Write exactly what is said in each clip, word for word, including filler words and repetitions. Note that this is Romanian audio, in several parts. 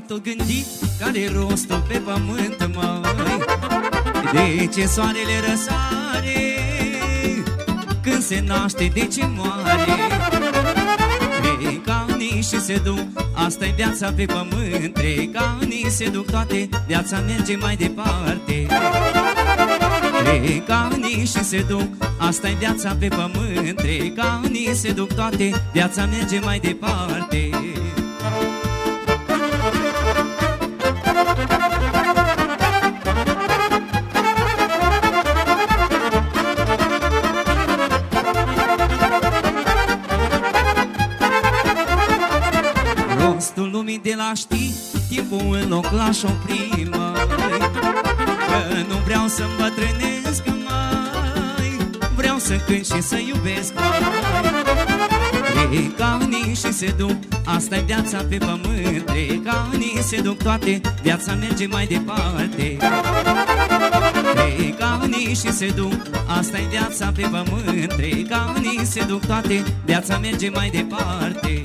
m-am tot gândit, care-i rostul pe pământ, măi? De ce soarele răsare când se naște, de ce moare? Trec ani și se duc, asta-i viața pe pământ. Trec ani se duc toate, viața merge mai departe. Trec ani și se duc, asta-i viața pe pământ. Trec ani se duc toate, viața merge mai departe. Rostul lumii de la ști, timpul în loc l-aș opri, măi, că nu vreau să îmbătrânesc, măi, vreau să cânt și să iubesc, măi. Trec ani și se duc, asta-i viața pe pământ. Trec ani se duc toate, viața merge mai departe. Trec ani și se duc, asta-i viața pe pământ. Trec ani se duc toate, viața merge mai departe.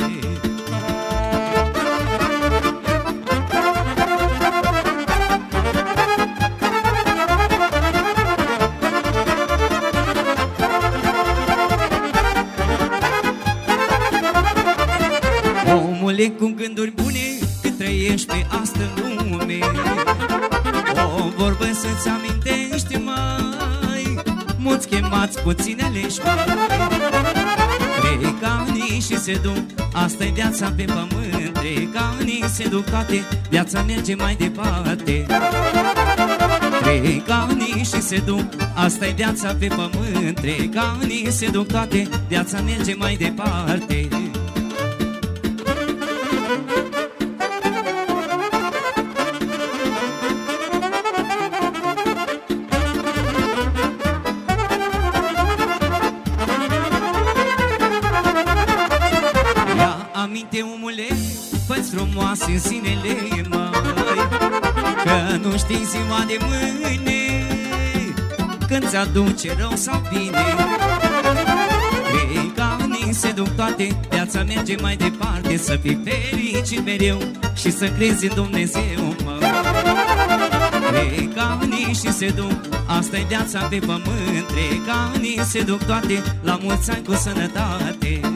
Omule cu gânduri bune, cât trăiești pe astă lume, o vorbă să-ți amintești, mai mulți chemați, puțini aleși, mai. Trec ani și se duc, asta-i viața pe pământ. Trec ani se duc toate, viața merge mai departe. Trec ani și se duc, asta-i viața pe pământ. Trec ani se duc toate, viața merge mai departe. Aminte, omule, fă-ți frumoase în sinele, măi, că nu știi ziua de mâine când ți-aduce rău sau bine. Trec ani se duc toate, viața merge mai departe. Să fii fericit mereu și să crezi în Dumnezeu, măi. Trec ani și se duc, asta-i viața pe pământ. Trec ani se duc toate, la mulți ani cu sănătate.